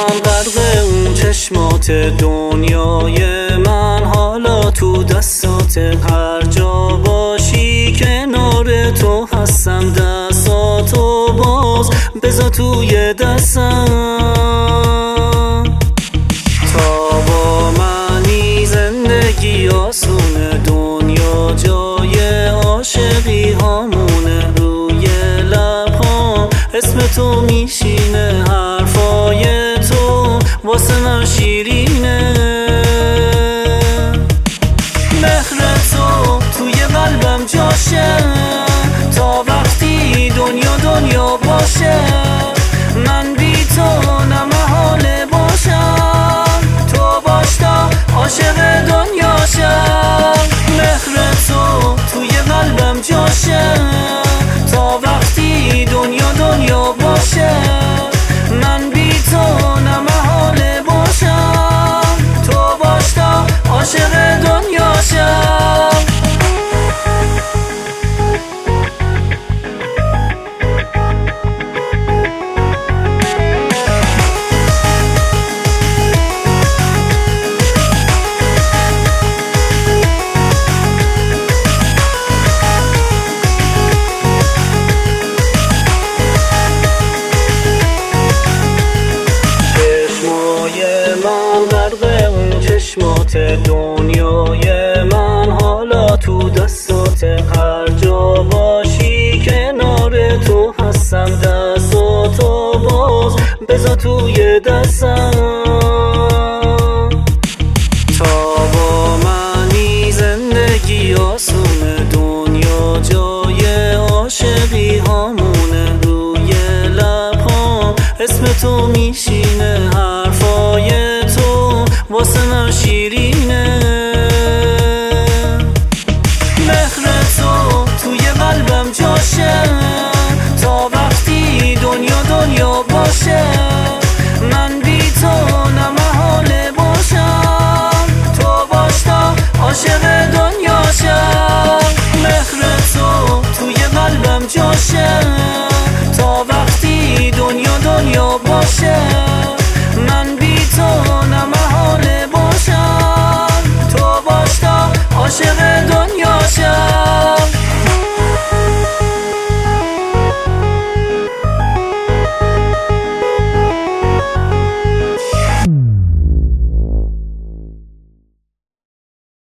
من غرق اون چشمات دنیای من، حالا تو دستات هر جا باشی کنار تو هستم، دستاتو باز بذار توی دستم. تا با منی زندگی آسونه، دنیا جای عاشقی هامونه، روی لبهام اسم تو میشینه، حرفای تو واسه من شیرینه. مهر تو توی قلبم جاشه، تا وقتی دنیا باشه، من بی تو نمحاله باشم، تو باش تا عاشق دنیاشم. مهر تو توی قلبم جاشه، تا وقتی دنیا باشه، من بی تو نمحاله باشم، تو باش تا عاشق دنیاشم. چشمات دنیای من، حالا تو دستات هر جا باشی کنار تو هستم، دستاتو باز بذار توی دستم.